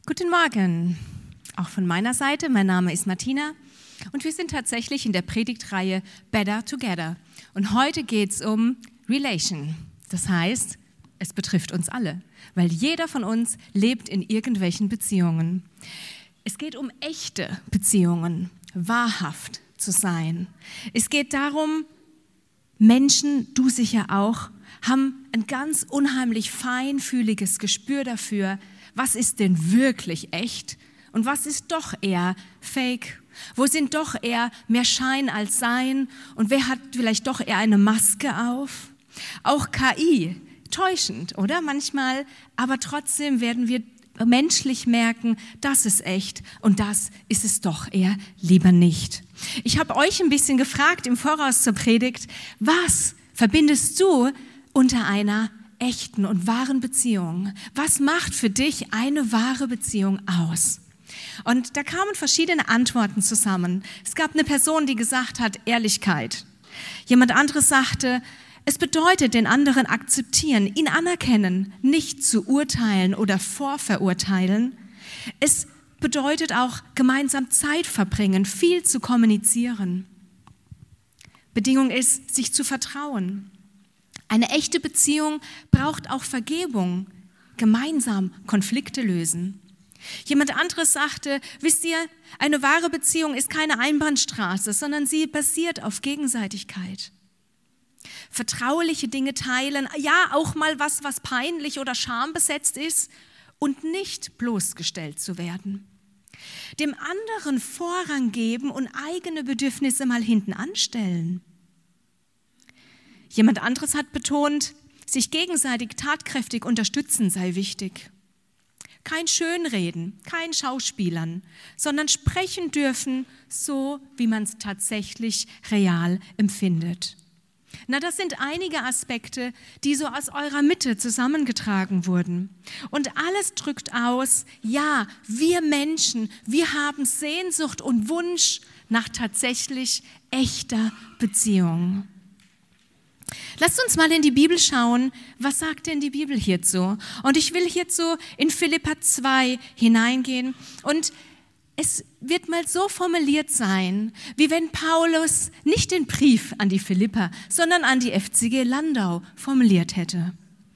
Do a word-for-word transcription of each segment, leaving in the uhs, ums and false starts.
Guten Morgen, auch von meiner Seite. Mein Name ist Martina und wir sind tatsächlich in der Predigtreihe Better Together. Und heute geht es um Relation. Das heißt, es betrifft uns alle, weil jeder von uns lebt in irgendwelchen Beziehungen. Es geht um echte Beziehungen, wahrhaft zu sein. Es geht darum, Menschen, du sicher auch, haben ein ganz unheimlich feinfühliges Gespür dafür, was ist denn wirklich echt und was ist doch eher Fake? Wo sind doch eher mehr Schein als Sein und wer hat vielleicht doch eher eine Maske auf? Auch K I, täuschend, oder? Manchmal, aber trotzdem werden wir menschlich merken, das ist echt und das ist es doch eher lieber nicht. Ich habe euch ein bisschen gefragt im Voraus zur Predigt, was verbindest du unter einer echten und wahren Beziehung? Was macht für dich eine wahre Beziehung aus? Und da kamen verschiedene Antworten zusammen. Es gab eine Person, die gesagt hat, Ehrlichkeit. Jemand anderes sagte, es bedeutet, den anderen akzeptieren, ihn anerkennen, nicht zu urteilen oder vorverurteilen. Es bedeutet auch, gemeinsam Zeit verbringen, viel zu kommunizieren. Bedingung ist, sich zu vertrauen. Eine echte Beziehung braucht auch Vergebung, gemeinsam Konflikte lösen. Jemand anderes sagte, wisst ihr, eine wahre Beziehung ist keine Einbahnstraße, sondern sie basiert auf Gegenseitigkeit. Vertrauliche Dinge teilen, ja auch mal was, was peinlich oder schambesetzt ist und nicht bloßgestellt zu werden. Dem anderen Vorrang geben und eigene Bedürfnisse mal hinten anstellen. Jemand anderes hat betont, sich gegenseitig tatkräftig unterstützen sei wichtig. Kein Schönreden, kein Schauspielern, sondern sprechen dürfen, so wie man es tatsächlich real empfindet. Na, das sind einige Aspekte, die so aus eurer Mitte zusammengetragen wurden. Und alles drückt aus, ja, wir Menschen, wir haben Sehnsucht und Wunsch nach tatsächlich echter Beziehung. Lasst uns mal in die Bibel schauen, was sagt denn die Bibel hierzu? Und ich will hierzu in Philipper zwei hineingehen und es wird mal so formuliert sein, wie wenn Paulus nicht den Brief an die Philipper, sondern an die FCG Landau formuliert hätte.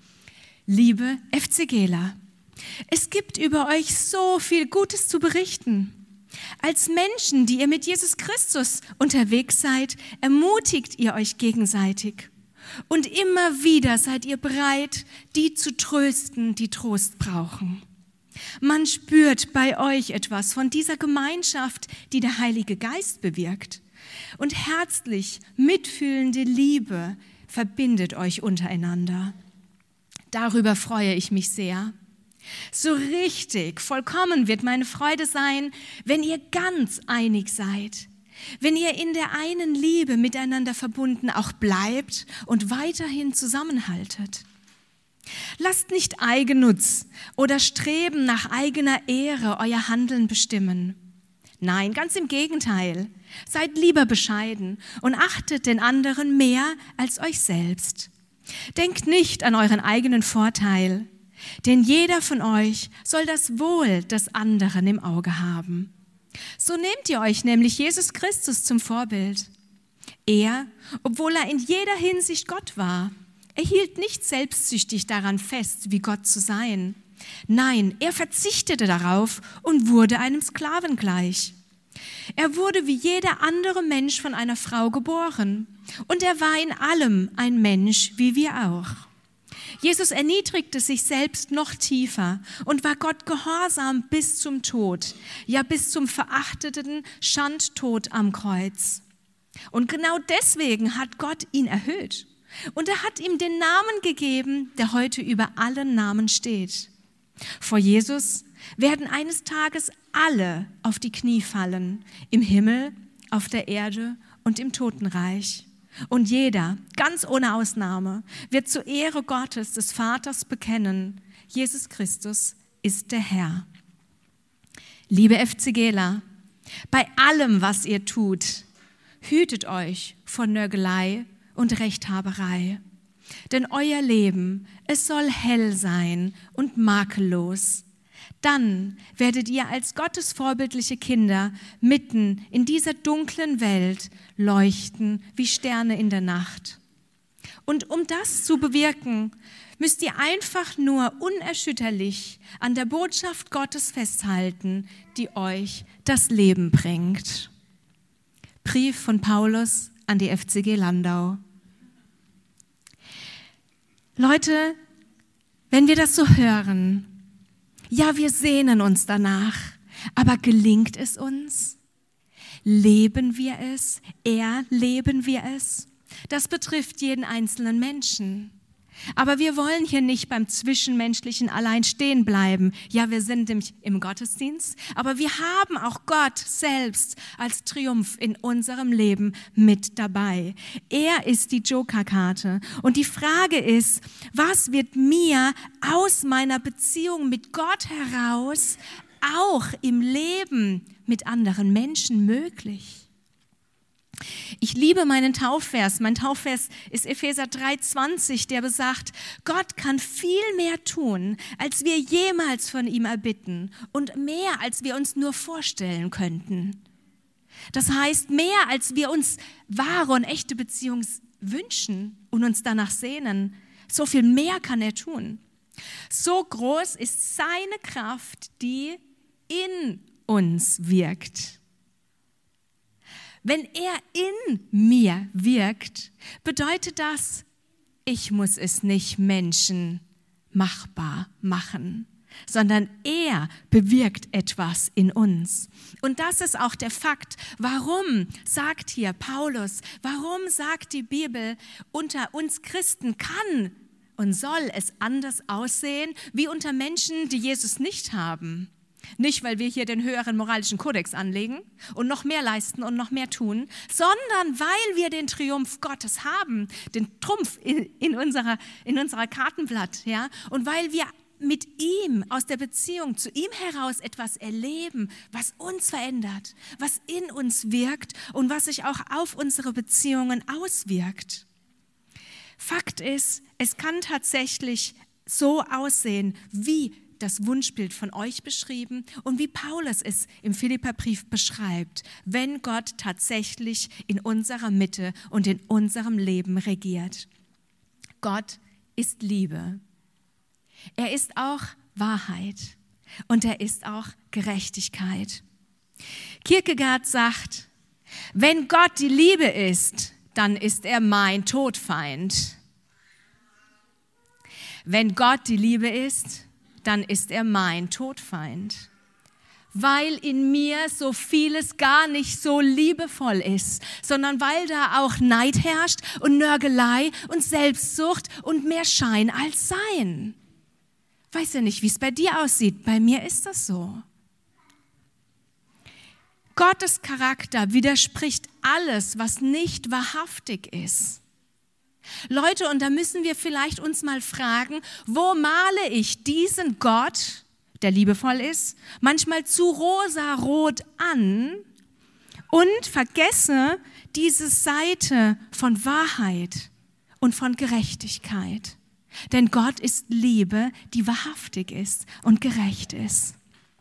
Liebe FCGler, es gibt über euch so viel Gutes zu berichten. Als Menschen, die ihr mit Jesus Christus unterwegs seid, ermutigt ihr euch gegenseitig. Und immer wieder seid ihr bereit, die zu trösten, die Trost brauchen. Man spürt bei euch etwas von dieser Gemeinschaft, die der Heilige Geist bewirkt. Und herzlich mitfühlende Liebe verbindet euch untereinander. Darüber freue ich mich sehr. So richtig, vollkommen wird meine Freude sein, wenn ihr ganz einig seid. Wenn ihr in der einen Liebe miteinander verbunden auch bleibt und weiterhin zusammenhaltet. Lasst nicht Eigennutz oder Streben nach eigener Ehre euer Handeln bestimmen. Nein, ganz im Gegenteil. Seid lieber bescheiden und achtet den anderen mehr als euch selbst. Denkt nicht an euren eigenen Vorteil, denn jeder von euch soll das Wohl des anderen im Auge haben. So nehmt ihr euch nämlich Jesus Christus zum Vorbild. Er, obwohl er in jeder Hinsicht Gott war, er hielt nicht selbstsüchtig daran fest, wie Gott zu sein. Nein, er verzichtete darauf und wurde einem Sklaven gleich. Er wurde wie jeder andere Mensch von einer Frau geboren und er war in allem ein Mensch wie wir auch. Jesus erniedrigte sich selbst noch tiefer und war Gott gehorsam bis zum Tod, ja bis zum verachteten Schandtod am Kreuz. Und genau deswegen hat Gott ihn erhöht und er hat ihm den Namen gegeben, der heute über allen Namen steht. Vor Jesus werden eines Tages alle auf die Knie fallen, im Himmel, auf der Erde und im Totenreich. Und jeder, ganz ohne Ausnahme, wird zur Ehre Gottes, des Vaters, bekennen, Jesus Christus ist der Herr. Liebe FCGler, bei allem, was ihr tut, hütet euch vor Nörgelei und Rechthaberei. Denn euer Leben, es soll hell sein und makellos. Dann werdet ihr als Gottes vorbildliche Kinder mitten in dieser dunklen Welt leuchten wie Sterne in der Nacht. Und um das zu bewirken, müsst ihr einfach nur unerschütterlich an der Botschaft Gottes festhalten, die euch das Leben bringt. Brief von Paulus an die F C G Landau. Leute, wenn wir das so hören, ja, wir sehnen uns danach, aber gelingt es uns? Leben wir es? Erleben wir es? Das betrifft jeden einzelnen Menschen. Aber wir wollen hier nicht beim Zwischenmenschlichen allein stehen bleiben. Ja, wir sind nämlich im Gottesdienst, aber wir haben auch Gott selbst als Triumph in unserem Leben mit dabei. Er ist die Jokerkarte. Und die Frage ist, was wird mir aus meiner Beziehung mit Gott heraus auch im Leben mit anderen Menschen möglich? Ich liebe meinen Taufvers. Mein Taufvers ist Epheser drei zwanzig, der besagt, Gott kann viel mehr tun, als wir jemals von ihm erbitten und mehr, als wir uns nur vorstellen könnten. Das heißt, mehr, als wir uns wahre und echte Beziehungen wünschen und uns danach sehnen. So viel mehr kann er tun. So groß ist seine Kraft, die in uns wirkt. Wenn er in mir wirkt, bedeutet das, ich muss es nicht Menschen machbar machen, sondern er bewirkt etwas in uns. Und das ist auch der Fakt. Warum sagt hier Paulus, warum sagt die Bibel, unter uns Christen kann und soll es anders aussehen, wie unter Menschen, die Jesus nicht haben? Nicht, weil wir hier den höheren moralischen Kodex anlegen und noch mehr leisten und noch mehr tun, sondern weil wir den Triumph Gottes haben, den Trumpf in, in, unserer, in unserer Kartenblatt, ja, und weil wir mit ihm aus der Beziehung zu ihm heraus etwas erleben, was uns verändert, was in uns wirkt und was sich auch auf unsere Beziehungen auswirkt. Fakt ist, es kann tatsächlich so aussehen, wie das Wunschbild von euch beschrieben und wie Paulus es im Philipperbrief beschreibt, wenn Gott tatsächlich in unserer Mitte und in unserem Leben regiert. Gott ist Liebe. Er ist auch Wahrheit und er ist auch Gerechtigkeit. Kierkegaard sagt, wenn Gott die Liebe ist, dann ist er mein Todfeind. Wenn Gott die Liebe ist, dann ist er mein Todfeind, weil in mir so vieles gar nicht so liebevoll ist, sondern weil da auch Neid herrscht und Nörgelei und Selbstsucht und mehr Schein als Sein. Weiß ja nicht, wie es bei dir aussieht, bei mir ist das so. Gottes Charakter widerspricht alles, was nicht wahrhaftig ist. Leute, und da müssen wir vielleicht uns mal fragen, wo male ich diesen Gott, der liebevoll ist, manchmal zu rosarot an und vergesse diese Seite von Wahrheit und von Gerechtigkeit. Denn Gott ist Liebe, die wahrhaftig ist und gerecht ist.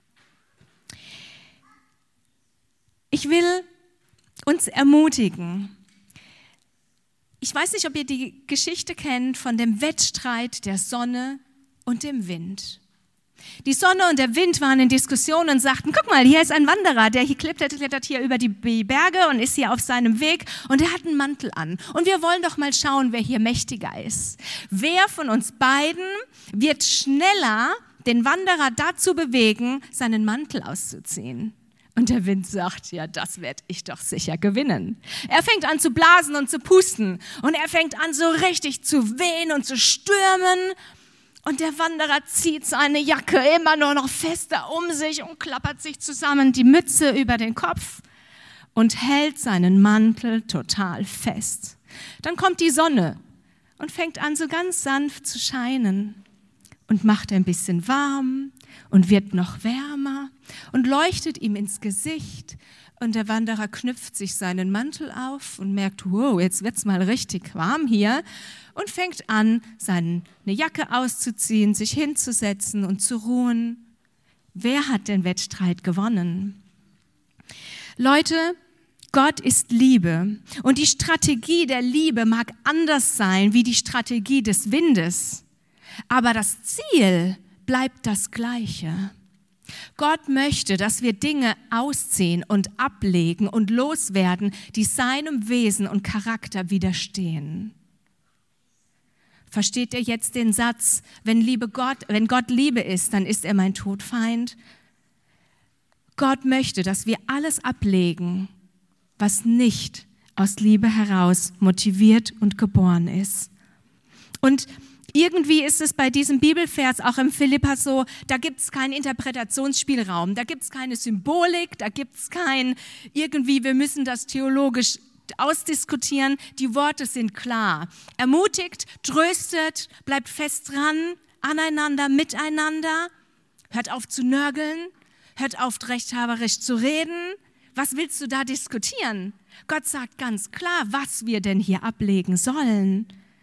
Ich will uns ermutigen. Ich weiß nicht, ob ihr die Geschichte kennt von dem Wettstreit der Sonne und dem Wind. Die Sonne und der Wind waren in Diskussion und sagten, guck mal, hier ist ein Wanderer, der hier klettert, klettert hier über die Berge und ist hier auf seinem Weg und er hat einen Mantel an. Und wir wollen doch mal schauen, wer hier mächtiger ist. Wer von uns beiden wird schneller den Wanderer dazu bewegen, seinen Mantel auszuziehen? Und der Wind sagt, ja, das werde ich doch sicher gewinnen. Er fängt an zu blasen und zu pusten und er fängt an so richtig zu wehen und zu stürmen. Und der Wanderer zieht seine Jacke immer nur noch fester um sich und klappert sich zusammen die Mütze über den Kopf und hält seinen Mantel total fest. Dann kommt die Sonne und fängt an so ganz sanft zu scheinen und macht ein bisschen warm und wird noch wärmer und leuchtet ihm ins Gesicht. Und der Wanderer knüpft sich seinen Mantel auf und merkt, wow, jetzt wird's mal richtig warm hier und fängt an, seine Jacke auszuziehen, sich hinzusetzen und zu ruhen. Wer hat den Wettstreit gewonnen? Leute, Gott ist Liebe und die Strategie der Liebe mag anders sein wie die Strategie des Windes, aber das Ziel bleibt das Gleiche. Gott möchte, dass wir Dinge ausziehen und ablegen und loswerden, die seinem Wesen und Charakter widerstehen. Versteht ihr jetzt den Satz, wenn Liebe Gott, wenn Gott Liebe ist, dann ist er mein Todfeind? Gott möchte, dass wir alles ablegen, was nicht aus Liebe heraus motiviert und geboren ist. Und irgendwie ist es bei diesem Bibelvers auch im Philipper so, da gibt es keinen Interpretationsspielraum, da gibt es keine Symbolik, da gibt es kein irgendwie, wir müssen das theologisch ausdiskutieren. Die Worte sind klar. Ermutigt, tröstet, bleibt fest dran, aneinander, miteinander, hört auf zu nörgeln, hört auf rechthaberisch zu reden. Was willst du da diskutieren? Gott sagt ganz klar, was wir denn hier ablegen sollen.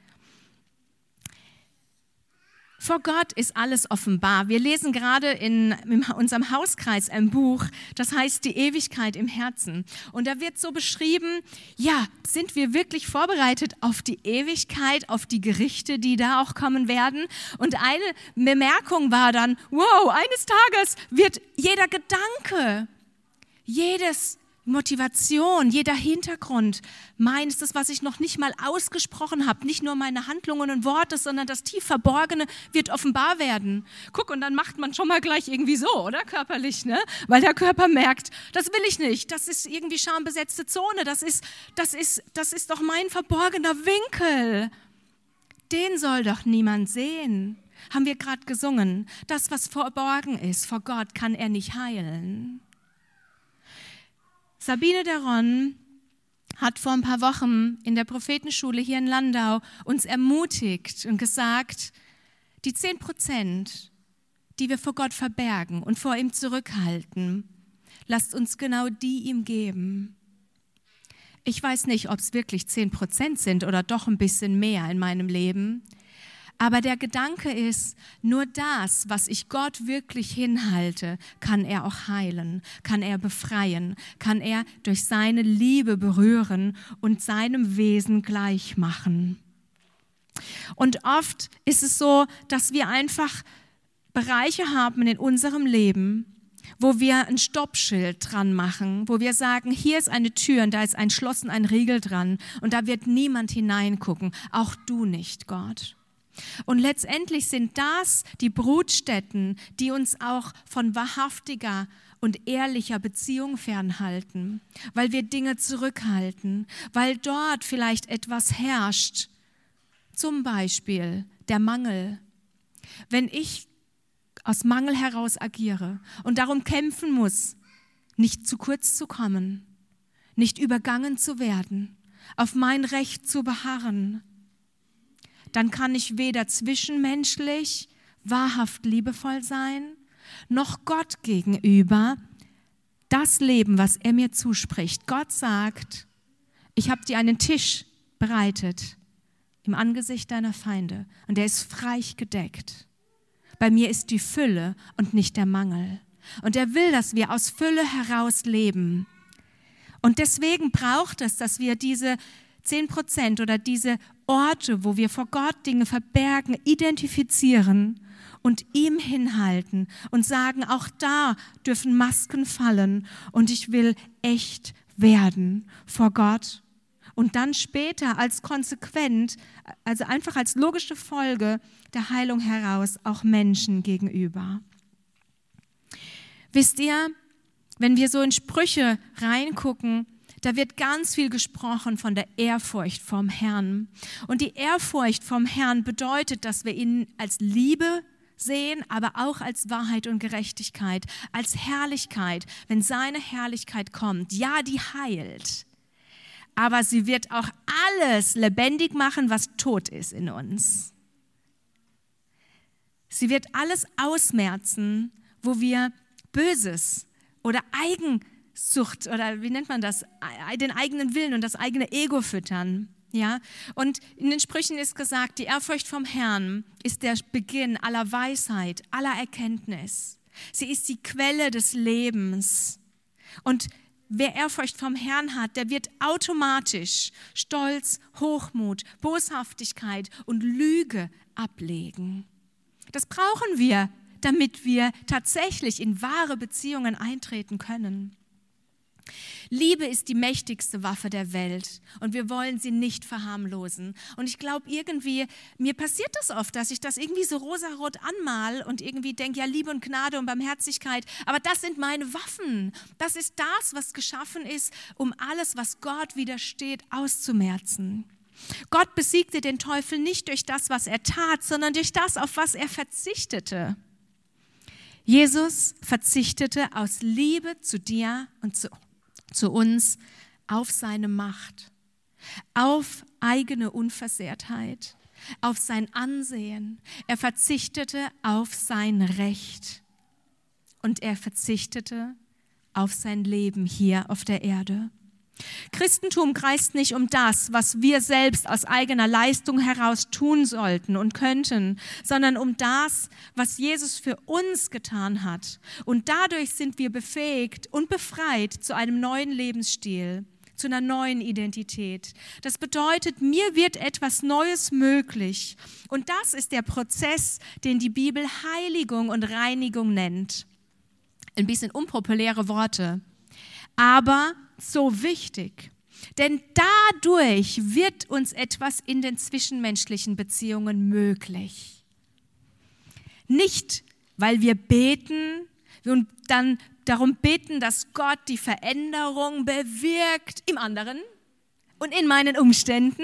Vor Gott ist alles offenbar. Wir lesen gerade in, in unserem Hauskreis ein Buch, das heißt Die Ewigkeit im Herzen. Und da wird so beschrieben, ja, sind wir wirklich vorbereitet auf die Ewigkeit, auf die Gerichte, die da auch kommen werden? Und eine Bemerkung war dann, wow, eines Tages wird jeder Gedanke, jedes Motivation, jeder Hintergrund meines, das, was ich noch nicht mal ausgesprochen habe, nicht nur meine Handlungen und Worte, sondern das tief Verborgene wird offenbar werden. Guck, und dann macht man schon mal gleich irgendwie so, oder? Körperlich, ne? Weil der Körper merkt, das will ich nicht, das ist irgendwie schambesetzte Zone, das ist, das ist, das ist doch mein verborgener Winkel. Den soll doch niemand sehen. Haben wir gerade gesungen. Das, was verborgen ist, vor Gott kann er nicht heilen. Sabine Deron hat vor ein paar Wochen in der Prophetenschule hier in Landau uns ermutigt und gesagt, die zehn Prozent, die wir vor Gott verbergen und vor ihm zurückhalten, lasst uns genau die ihm geben. Ich weiß nicht, ob es wirklich zehn Prozent sind oder doch ein bisschen mehr in meinem Leben. Aber der Gedanke ist, nur das, was ich Gott wirklich hinhalte, kann er auch heilen, kann er befreien, kann er durch seine Liebe berühren und seinem Wesen gleich machen. Und oft ist es so, dass wir einfach Bereiche haben in unserem Leben, wo wir ein Stoppschild dran machen, wo wir sagen, hier ist eine Tür und da ist ein Schloss und ein Riegel dran und da wird niemand hineingucken, auch du nicht, Gott. Und letztendlich sind das die Brutstätten, die uns auch von wahrhaftiger und ehrlicher Beziehung fernhalten, weil wir Dinge zurückhalten, weil dort vielleicht etwas herrscht, zum Beispiel der Mangel. Wenn ich aus Mangel heraus agiere und darum kämpfen muss, nicht zu kurz zu kommen, nicht übergangen zu werden, auf mein Recht zu beharren, dann kann ich weder zwischenmenschlich wahrhaft liebevoll sein, noch Gott gegenüber das leben, was er mir zuspricht. Gott sagt, ich habe dir einen Tisch bereitet im Angesicht deiner Feinde und der ist reich gedeckt. Bei mir ist die Fülle und nicht der Mangel. Und er will, dass wir aus Fülle heraus leben. Und deswegen braucht es, dass wir diese zehn Prozent oder diese Orte, wo wir vor Gott Dinge verbergen, identifizieren und ihm hinhalten und sagen, auch da dürfen Masken fallen und ich will echt werden vor Gott. Und dann später als konsequent, also einfach als logische Folge der Heilung heraus auch Menschen gegenüber. Wisst ihr, wenn wir so in Sprüche reingucken, da wird ganz viel gesprochen von der Ehrfurcht vom Herrn. Und die Ehrfurcht vom Herrn bedeutet, dass wir ihn als Liebe sehen, aber auch als Wahrheit und Gerechtigkeit, als Herrlichkeit, wenn seine Herrlichkeit kommt. Ja, die heilt, aber sie wird auch alles lebendig machen, was tot ist in uns. Sie wird alles ausmerzen, wo wir Böses oder Eigensucht oder wie nennt man das, den eigenen Willen und das eigene Ego füttern. Ja? Und in den Sprüchen ist gesagt, die Ehrfurcht vom Herrn ist der Beginn aller Weisheit, aller Erkenntnis. Sie ist die Quelle des Lebens. Und wer Ehrfurcht vom Herrn hat, der wird automatisch Stolz, Hochmut, Boshaftigkeit und Lüge ablegen. Das brauchen wir, damit wir tatsächlich in wahre Beziehungen eintreten können. Liebe ist die mächtigste Waffe der Welt und wir wollen sie nicht verharmlosen. Und ich glaube irgendwie, mir passiert das oft, dass ich das irgendwie so rosarot anmal und irgendwie denke, ja, Liebe und Gnade und Barmherzigkeit, aber das sind meine Waffen. Das ist das, was geschaffen ist, um alles, was Gott widersteht, auszumerzen. Gott besiegte den Teufel nicht durch das, was er tat, sondern durch das, auf was er verzichtete. Jesus verzichtete aus Liebe zu dir und zu, zu uns auf seine Macht, auf eigene Unversehrtheit, auf sein Ansehen. Er verzichtete auf sein Recht und er verzichtete auf sein Leben hier auf der Erde. Christentum kreist nicht um das, was wir selbst aus eigener Leistung heraus tun sollten und könnten, sondern um das, was Jesus für uns getan hat. Und dadurch sind wir befähigt und befreit zu einem neuen Lebensstil, zu einer neuen Identität. Das bedeutet, mir wird etwas Neues möglich. Und das ist der Prozess, den die Bibel Heiligung und Reinigung nennt. Ein bisschen unpopuläre Worte, aber so wichtig. Denn dadurch wird uns etwas in den zwischenmenschlichen Beziehungen möglich. Nicht, weil wir beten und dann darum bitten, dass Gott die Veränderung bewirkt im anderen und in meinen Umständen.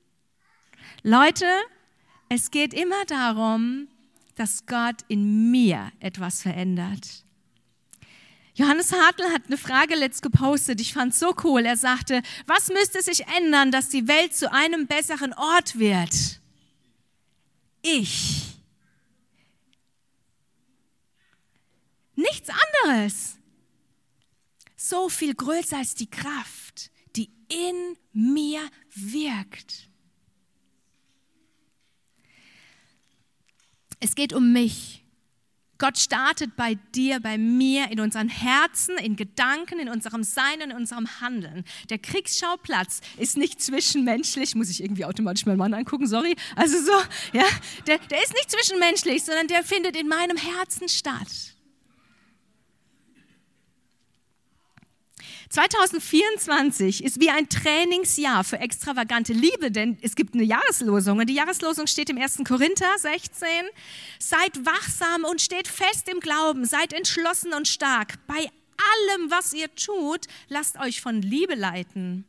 Leute, es geht immer darum, dass Gott in mir etwas verändert. Johannes Hartl hat eine Frage letzt gepostet, ich fand es so cool. Er sagte, was müsste sich ändern, dass die Welt zu einem besseren Ort wird? Ich. Nichts anderes. So viel größer als die Kraft, die in mir wirkt. Es geht um mich. Gott startet bei dir, bei mir, in unseren Herzen, in Gedanken, in unserem Sein und in unserem Handeln. Der Kriegsschauplatz ist nicht zwischenmenschlich, muss ich irgendwie automatisch meinen Mann angucken, sorry. Also so, ja, der, der ist nicht zwischenmenschlich, sondern der findet in meinem Herzen statt. zwanzig vierundzwanzig ist wie ein Trainingsjahr für extravagante Liebe, denn es gibt eine Jahreslosung und die Jahreslosung steht im ersten Korinther sechzehn. Seid wachsam und steht fest im Glauben, seid entschlossen und stark. Bei allem, was ihr tut, lasst euch von Liebe leiten.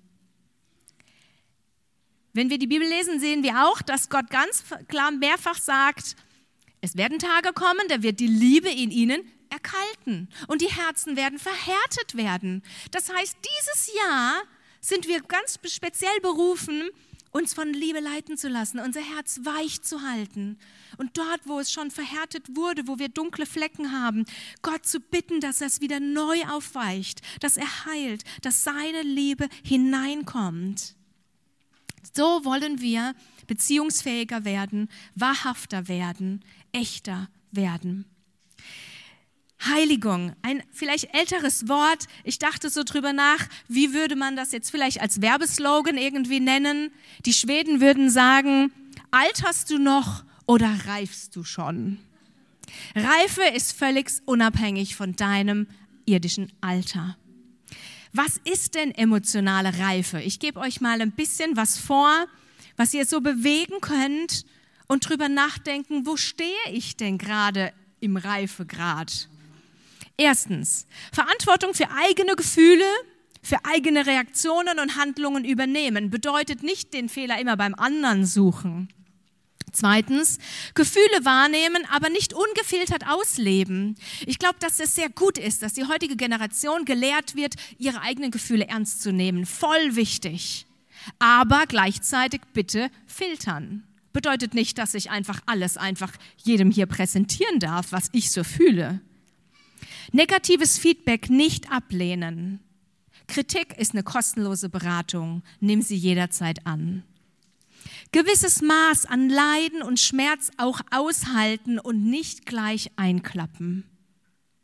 Wenn wir die Bibel lesen, sehen wir auch, dass Gott ganz klar mehrfach sagt, es werden Tage kommen, da wird die Liebe in ihnen erkalten und die Herzen werden verhärtet werden. Das heißt, dieses Jahr sind wir ganz speziell berufen, uns von Liebe leiten zu lassen, unser Herz weich zu halten. Und dort, wo es schon verhärtet wurde, wo wir dunkle Flecken haben, Gott zu bitten, dass er es wieder neu aufweicht, dass er heilt, dass seine Liebe hineinkommt. So wollen wir beziehungsfähiger werden, wahrhafter werden, echter werden. Heiligung, ein vielleicht älteres Wort. Ich dachte so drüber nach, wie würde man das jetzt vielleicht als Werbeslogan irgendwie nennen? Die Schweden würden sagen, alterst du noch oder reifst du schon? Reife ist völlig unabhängig von deinem irdischen Alter. Was ist denn emotionale Reife? Ich gebe euch mal ein bisschen was vor, was ihr so bewegen könnt und drüber nachdenken, wo stehe ich denn gerade im Reifegrad? Erstens, Verantwortung für eigene Gefühle, für eigene Reaktionen und Handlungen übernehmen, bedeutet nicht den Fehler immer beim anderen suchen. Zweitens, Gefühle wahrnehmen, aber nicht ungefiltert ausleben. Ich glaube, dass es sehr gut ist, dass die heutige Generation gelehrt wird, ihre eigenen Gefühle ernst zu nehmen. Voll wichtig. Aber gleichzeitig bitte filtern. Bedeutet nicht, dass ich einfach alles einfach jedem hier präsentieren darf, was ich so fühle. Negatives Feedback nicht ablehnen. Kritik ist eine kostenlose Beratung. Nimm sie jederzeit an. Gewisses Maß an Leiden und Schmerz auch aushalten und nicht gleich einklappen.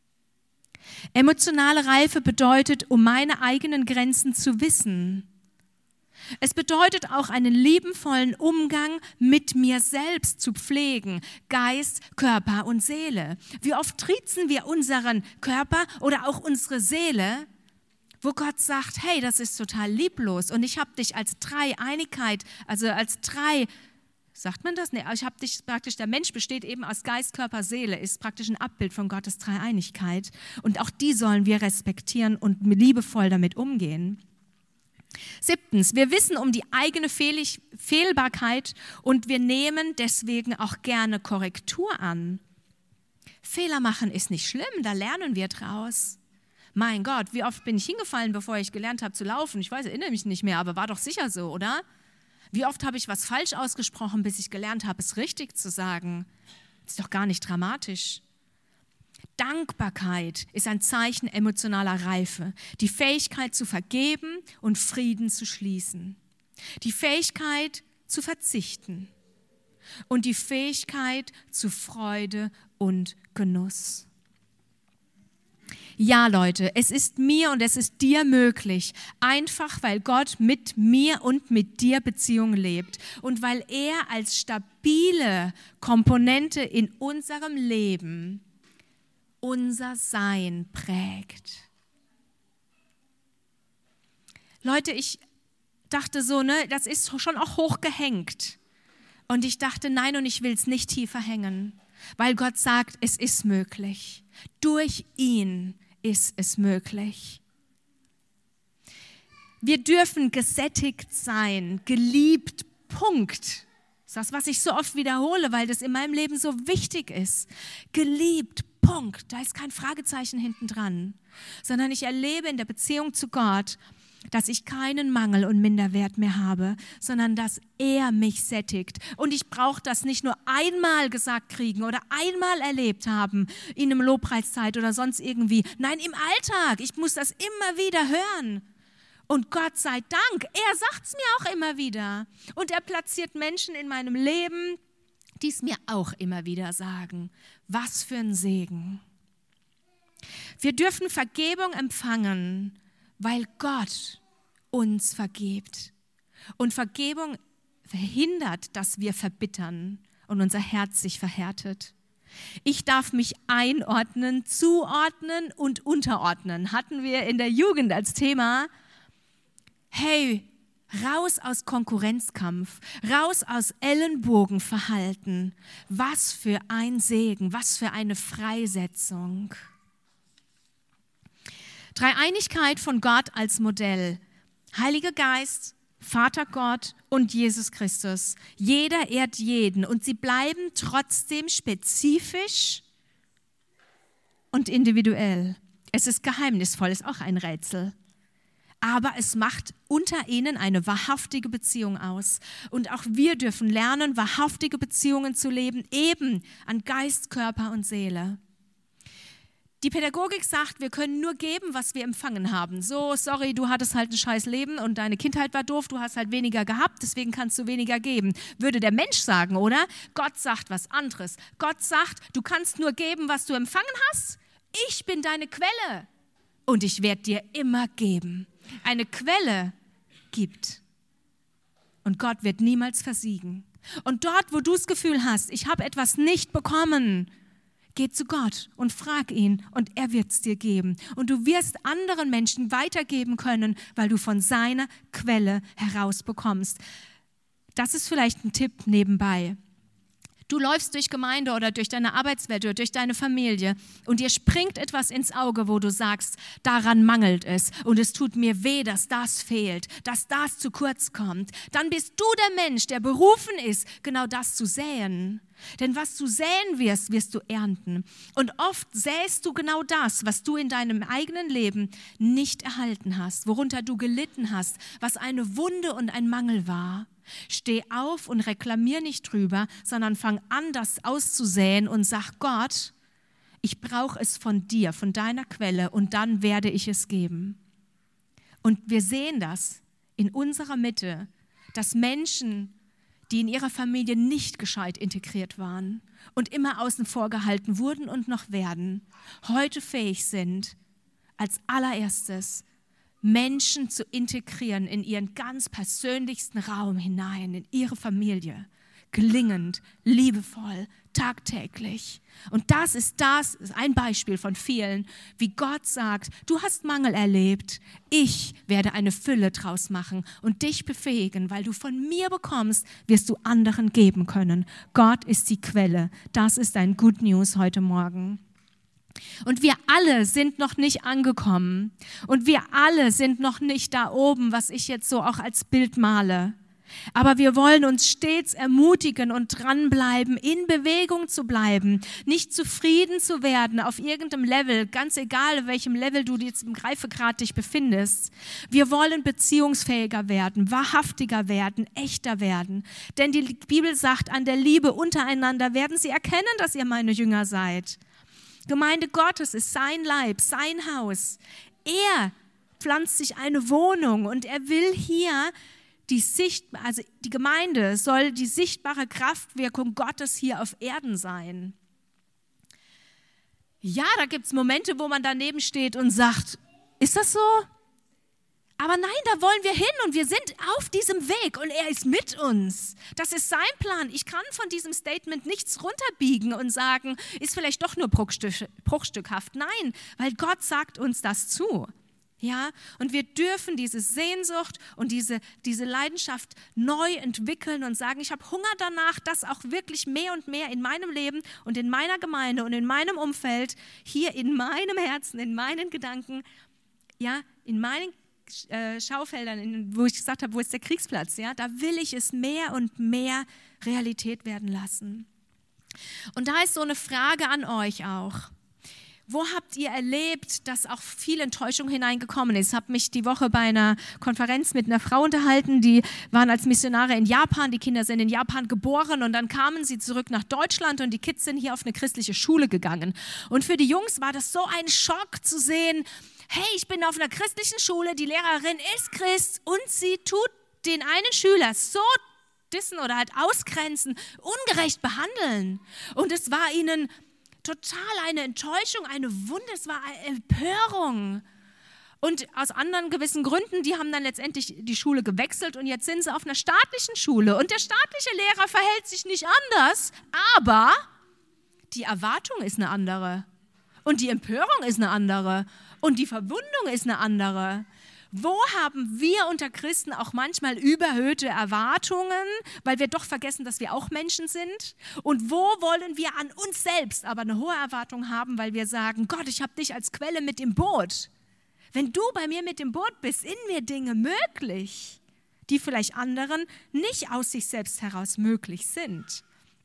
Emotionale Reife bedeutet, um meine eigenen Grenzen zu wissen. Es bedeutet auch, einen liebevollen Umgang mit mir selbst zu pflegen, Geist, Körper und Seele. Wie oft triezen wir unseren Körper oder auch unsere Seele, wo Gott sagt, hey, das ist total lieblos und ich habe dich als Dreieinigkeit, also als drei, sagt man das? Nee, ich habe dich praktisch, der Mensch besteht eben aus Geist, Körper, Seele, ist praktisch ein Abbild von Gottes Dreieinigkeit und auch die sollen wir respektieren und liebevoll damit umgehen. Siebtens, wir wissen um die eigene Fehl- Fehlbarkeit und wir nehmen deswegen auch gerne Korrektur an. Fehler machen ist nicht schlimm, da lernen wir draus. Mein Gott, wie oft bin ich hingefallen, bevor ich gelernt habe zu laufen? Ich weiß, erinnere mich nicht mehr, aber war doch sicher so, oder? Wie oft habe ich was falsch ausgesprochen, bis ich gelernt habe, es richtig zu sagen? Ist doch gar nicht dramatisch. Dankbarkeit ist ein Zeichen emotionaler Reife, die Fähigkeit zu vergeben und Frieden zu schließen, die Fähigkeit zu verzichten und die Fähigkeit zu Freude und Genuss. Ja, Leute, es ist mir und es ist dir möglich, einfach weil Gott mit mir und mit dir Beziehung lebt und weil er als stabile Komponente in unserem Leben unser Sein prägt. Leute, ich dachte so, ne, das ist schon auch hochgehängt. Und ich dachte, nein, und ich will es nicht tiefer hängen, weil Gott sagt, es ist möglich. Durch ihn ist es möglich. Wir dürfen gesättigt sein, geliebt, Punkt. Das ist das, was ich so oft wiederhole, weil das in meinem Leben so wichtig ist. Geliebt, Punkt. Da ist kein Fragezeichen hinten dran, sondern ich erlebe in der Beziehung zu Gott, dass ich keinen Mangel und Minderwert mehr habe, sondern dass er mich sättigt. Und ich brauche das nicht nur einmal gesagt kriegen oder einmal erlebt haben in einem Lobpreiszeit oder sonst irgendwie. Nein, im Alltag. Ich muss das immer wieder hören. Und Gott sei Dank, er sagt es mir auch immer wieder. Und er platziert Menschen in meinem Leben, die es mir auch immer wieder sagen. Was für ein Segen. Wir dürfen Vergebung empfangen, weil Gott uns vergibt. Und Vergebung verhindert, dass wir verbittern und unser Herz sich verhärtet. Ich darf mich einordnen, zuordnen und unterordnen. Hatten wir in der Jugend als Thema. Hey, raus aus Konkurrenzkampf, raus aus Ellenbogenverhalten. Was für ein Segen, was für eine Freisetzung. Dreieinigkeit von Gott als Modell. Heiliger Geist, Vater Gott und Jesus Christus. Jeder ehrt jeden und sie bleiben trotzdem spezifisch und individuell. Es ist geheimnisvoll, ist auch ein Rätsel. Aber es macht unter ihnen eine wahrhaftige Beziehung aus. Und auch wir dürfen lernen, wahrhaftige Beziehungen zu leben, eben an Geist, Körper und Seele. Die Pädagogik sagt, wir können nur geben, was wir empfangen haben. So, sorry, du hattest halt ein scheiß Leben und deine Kindheit war doof, du hast halt weniger gehabt, deswegen kannst du weniger geben. Würde der Mensch sagen, oder? Gott sagt was anderes. Gott sagt, du kannst nur geben, was du empfangen hast. Ich bin deine Quelle und ich werde dir immer geben. Eine Quelle gibt und Gott wird niemals versiegen. Und dort, wo du das Gefühl hast, ich habe etwas nicht bekommen, geh zu Gott und frag ihn und er wird es dir geben. Und du wirst anderen Menschen weitergeben können, weil du von seiner Quelle herausbekommst. Das ist vielleicht ein Tipp nebenbei. Du läufst durch Gemeinde oder durch deine Arbeitswelt oder durch deine Familie und dir springt etwas ins Auge, wo du sagst, daran mangelt es und es tut mir weh, dass das fehlt, dass das zu kurz kommt. Dann bist du der Mensch, der berufen ist, genau das zu säen. Denn was du säen wirst, wirst du ernten. Und oft säst du genau das, was du in deinem eigenen Leben nicht erhalten hast, worunter du gelitten hast, was eine Wunde und ein Mangel war. Steh auf und reklamier nicht drüber, sondern fang an, das auszusäen und sag Gott, ich brauche es von dir, von deiner Quelle und dann werde ich es geben. Und wir sehen das in unserer Mitte, dass Menschen, die in ihrer Familie nicht gescheit integriert waren und immer außen vor gehalten wurden und noch werden, heute fähig sind, als allererstes Menschen zu integrieren in ihren ganz persönlichsten Raum hinein, in ihre Familie. Gelingend, liebevoll, tagtäglich. Und das ist das, ist ein Beispiel von vielen, wie Gott sagt, du hast Mangel erlebt, ich werde eine Fülle draus machen und dich befähigen, weil du von mir bekommst, wirst du anderen geben können. Gott ist die Quelle. Das ist ein Good News heute Morgen. Und wir alle sind noch nicht angekommen und wir alle sind noch nicht da oben, was ich jetzt so auch als Bild male. Aber wir wollen uns stets ermutigen und dranbleiben, in Bewegung zu bleiben, nicht zufrieden zu werden auf irgendeinem Level, ganz egal, auf welchem Level du jetzt im Greifegrad dich befindest. Wir wollen beziehungsfähiger werden, wahrhaftiger werden, echter werden. Denn die Bibel sagt, an der Liebe untereinander werden sie erkennen, dass ihr meine Jünger seid. Gemeinde Gottes ist sein Leib, sein Haus. Er pflanzt sich eine Wohnung und er will hier die Sicht, also die Gemeinde soll die sichtbare Kraftwirkung Gottes hier auf Erden sein. Ja, da gibt es Momente, wo man daneben steht und sagt, ist das so? Aber nein, da wollen wir hin und wir sind auf diesem Weg und er ist mit uns. Das ist sein Plan. Ich kann von diesem Statement nichts runterbiegen und sagen, ist vielleicht doch nur bruchstück, bruchstückhaft. Nein, weil Gott sagt uns das zu. Ja, und wir dürfen diese Sehnsucht und diese, diese Leidenschaft neu entwickeln und sagen, ich habe Hunger danach, das auch wirklich mehr und mehr in meinem Leben und in meiner Gemeinde und in meinem Umfeld, hier in meinem Herzen, in meinen Gedanken, ja, in meinen äh, Schaufeldern, in, wo ich gesagt habe, wo ist der Kriegsplatz, ja, da will ich es mehr und mehr Realität werden lassen. Und da ist so eine Frage an euch auch. Wo habt ihr erlebt, dass auch viel Enttäuschung hineingekommen ist? Ich habe mich die Woche bei einer Konferenz mit einer Frau unterhalten, die waren als Missionare in Japan, die Kinder sind in Japan geboren und dann kamen sie zurück nach Deutschland und die Kids sind hier auf eine christliche Schule gegangen. Und für die Jungs war das so ein Schock zu sehen, hey, ich bin auf einer christlichen Schule, die Lehrerin ist Christ und sie tut den einen Schüler so dissen oder halt ausgrenzen, ungerecht behandeln. Und es war ihnen total eine Enttäuschung, eine Wunde, es war eine Empörung. Und aus anderen gewissen Gründen, die haben dann letztendlich die Schule gewechselt und jetzt sind sie auf einer staatlichen Schule. Und der staatliche Lehrer verhält sich nicht anders, aber die Erwartung ist eine andere. Und die Empörung ist eine andere. Und die Verwundung ist eine andere. Wo haben wir unter Christen auch manchmal überhöhte Erwartungen, weil wir doch vergessen, dass wir auch Menschen sind? Und wo wollen wir an uns selbst aber eine hohe Erwartung haben, weil wir sagen, Gott, ich habe dich als Quelle mit im Boot. Wenn du bei mir mit im Boot bist, sind mir Dinge möglich, die vielleicht anderen nicht aus sich selbst heraus möglich sind.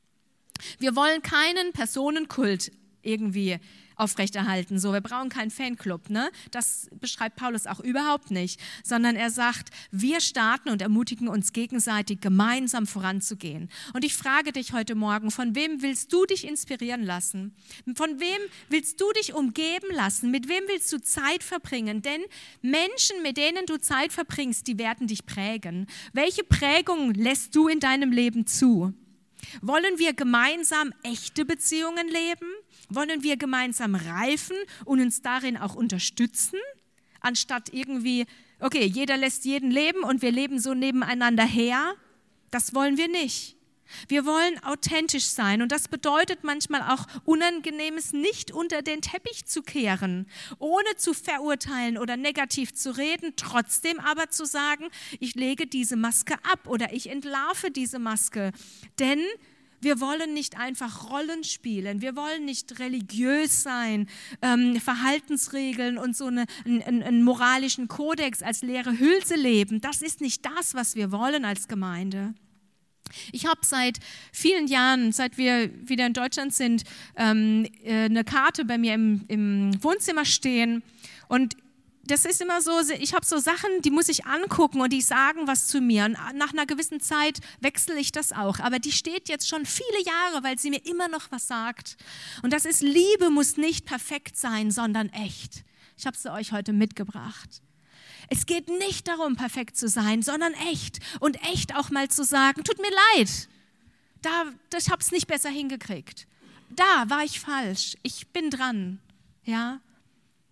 Wir wollen keinen Personenkult irgendwie aufrechterhalten. So, wir brauchen keinen Fanclub, ne? Das beschreibt Paulus auch überhaupt nicht, sondern er sagt, wir starten und ermutigen uns gegenseitig, gemeinsam voranzugehen. Und ich frage dich heute Morgen, von wem willst du dich inspirieren lassen? Von wem willst du dich umgeben lassen? Mit wem willst du Zeit verbringen? Denn Menschen, mit denen du Zeit verbringst, die werden dich prägen. Welche Prägung lässt du in deinem Leben zu? Wollen wir gemeinsam echte Beziehungen leben? Wollen wir gemeinsam reifen und uns darin auch unterstützen? Anstatt irgendwie, okay, jeder lässt jeden leben und wir leben so nebeneinander her? Das wollen wir nicht. Wir wollen authentisch sein und das bedeutet manchmal auch Unangenehmes nicht unter den Teppich zu kehren, ohne zu verurteilen oder negativ zu reden, trotzdem aber zu sagen, ich lege diese Maske ab oder ich entlarve diese Maske, denn wir wollen nicht einfach Rollen spielen, wir wollen nicht religiös sein, ähm, Verhaltensregeln und so eine, einen, einen moralischen Kodex als leere Hülse leben. Das ist nicht das, was wir wollen als Gemeinde. Ich habe seit vielen Jahren, seit wir wieder in Deutschland sind, ähm, eine Karte bei mir im, im Wohnzimmer stehen und das ist immer so, ich habe so Sachen, die muss ich angucken und die sagen was zu mir. Und nach einer gewissen Zeit wechsle ich das auch. Aber die steht jetzt schon viele Jahre, weil sie mir immer noch was sagt. Und das ist, Liebe muss nicht perfekt sein, sondern echt. Ich habe sie euch heute mitgebracht. Es geht nicht darum, perfekt zu sein, sondern echt. Und echt auch mal zu sagen, tut mir leid, da, ich habe es nicht besser hingekriegt. Da war ich falsch, ich bin dran. Ja.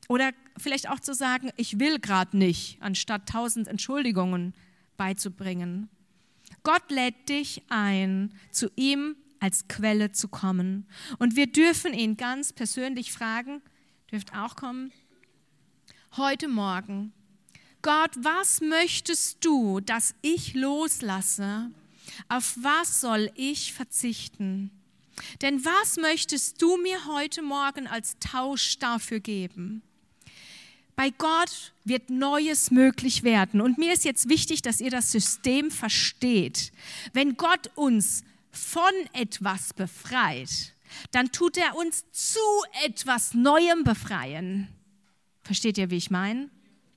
Oder vielleicht auch zu sagen, ich will gerade nicht, anstatt tausend Entschuldigungen beizubringen. Gott lädt dich ein, zu ihm als Quelle zu kommen. Und wir dürfen ihn ganz persönlich fragen, dürft auch kommen, heute Morgen, Gott, was möchtest du, dass ich loslasse? Auf was soll ich verzichten? Denn was möchtest du mir heute Morgen als Tausch dafür geben? Bei Gott wird Neues möglich werden. Und mir ist jetzt wichtig, dass ihr das System versteht. Wenn Gott uns von etwas befreit, dann tut er uns zu etwas Neuem befreien. Versteht ihr, wie ich meine?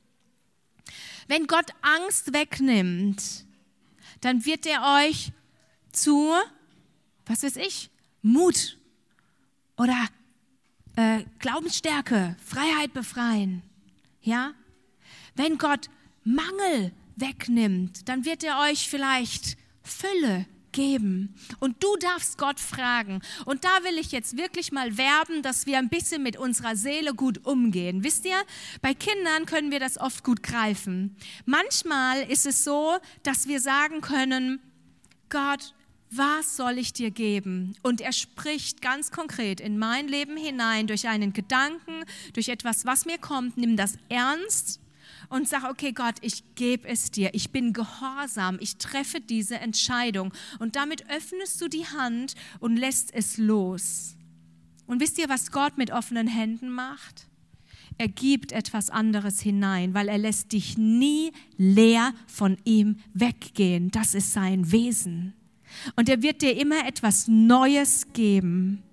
Wenn Gott Angst wegnimmt, dann wird er euch zu, was weiß ich, Mut oder äh, Glaubensstärke, Freiheit befreien. Ja? Wenn Gott Mangel wegnimmt, dann wird er euch vielleicht Fülle geben. Und du darfst Gott fragen. Und da will ich jetzt wirklich mal werben, dass wir ein bisschen mit unserer Seele gut umgehen. Wisst ihr, bei Kindern können wir das oft gut greifen. Manchmal ist es so, dass wir sagen können, Gott, was soll ich dir geben? Und er spricht ganz konkret in mein Leben hinein durch einen Gedanken, durch etwas, was mir kommt. Nimm das ernst und sag, okay Gott, ich gebe es dir. Ich bin gehorsam. Ich treffe diese Entscheidung. Und damit öffnest du die Hand und lässt es los. Und wisst ihr, was Gott mit offenen Händen macht? Er gibt etwas anderes hinein, weil er lässt dich nie leer von ihm weggehen. Das ist sein Wesen. Und er wird dir immer etwas Neues geben.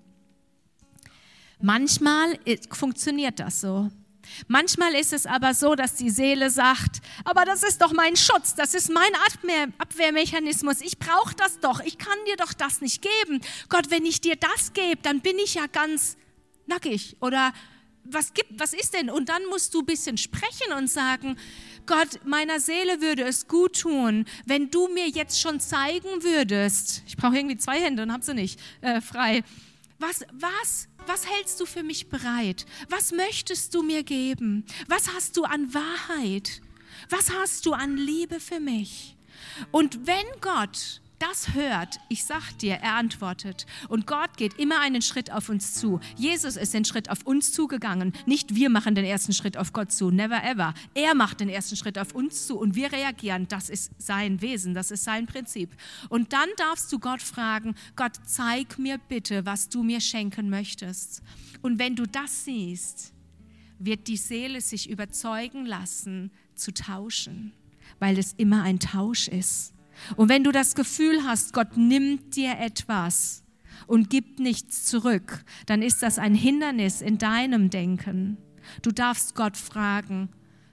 Manchmal funktioniert das so. Manchmal ist es aber so, dass die Seele sagt, aber das ist doch mein Schutz, das ist mein Abwehr, Abwehrmechanismus, ich brauche das doch, ich kann dir doch das nicht geben. Gott, wenn ich dir das gebe, dann bin ich ja ganz nackig oder was gibt, was ist denn? Und dann musst du ein bisschen sprechen und sagen, Gott, meiner Seele würde es gut tun, wenn du mir jetzt schon zeigen würdest, ich brauche irgendwie zwei Hände und habe sie nicht äh, frei, was, was, was hältst du für mich bereit? Was möchtest du mir geben? Was hast du an Wahrheit? Was hast du an Liebe für mich? Und wenn Gott das hört, ich sag dir, er antwortet. Und Gott geht immer einen Schritt auf uns zu. Jesus ist den Schritt auf uns zugegangen. Nicht wir machen den ersten Schritt auf Gott zu. Never ever. Er macht den ersten Schritt auf uns zu und wir reagieren. Das ist sein Wesen, das ist sein Prinzip. Und dann darfst du Gott fragen, Gott, zeig mir bitte, was du mir schenken möchtest. Und wenn du das siehst, wird die Seele sich überzeugen lassen, zu tauschen, weil es immer ein Tausch ist. Und wenn du das Gefühl hast, Gott nimmt dir etwas und gibt nichts zurück, dann ist das ein Hindernis in deinem Denken. Du darfst Gott fragen,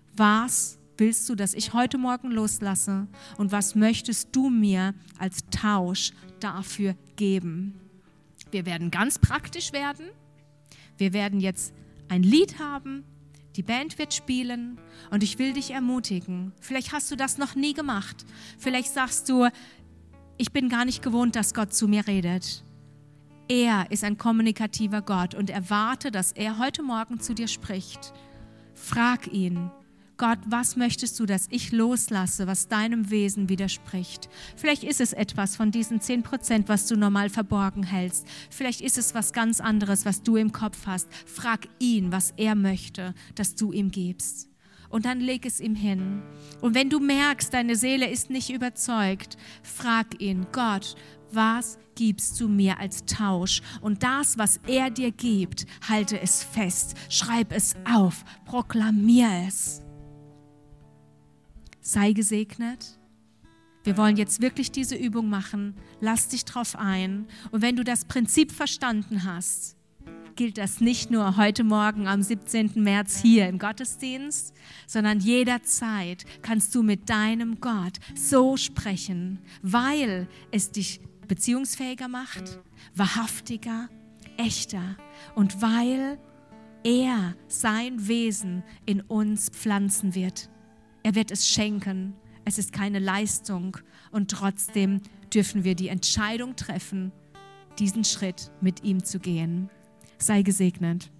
was willst du, dass ich heute Morgen loslasse und was möchtest du mir als Tausch dafür geben? Wir werden ganz praktisch werden. Wir werden jetzt ein Lied haben. Die Band wird spielen und ich will dich ermutigen. Vielleicht hast du das noch nie gemacht. Vielleicht sagst du, ich bin gar nicht gewohnt, dass Gott zu mir redet. Er ist ein kommunikativer Gott und erwarte, dass er heute Morgen zu dir spricht. Frag ihn, Gott, was möchtest du, dass ich loslasse, was deinem Wesen widerspricht? Vielleicht ist es etwas von diesen zehn Prozent, was du normal verborgen hältst. Vielleicht ist es was ganz anderes, was du im Kopf hast. Frag ihn, was er möchte, dass du ihm gibst. Und dann leg es ihm hin. Und wenn du merkst, deine Seele ist nicht überzeugt, frag ihn, Gott, was gibst du mir als Tausch? Und das, was er dir gibt, halte es fest, schreib es auf, proklamier es. Sei gesegnet. Wir wollen jetzt wirklich diese Übung machen. Lass dich drauf ein. Und wenn du das Prinzip verstanden hast, gilt das nicht nur heute Morgen am siebzehnten März hier im Gottesdienst, sondern jederzeit kannst du mit deinem Gott so sprechen, weil es dich beziehungsfähiger macht, wahrhaftiger, echter und weil er sein Wesen in uns pflanzen wird. Er wird es schenken. Es ist keine Leistung und trotzdem dürfen wir die Entscheidung treffen, diesen Schritt mit ihm zu gehen. Sei gesegnet.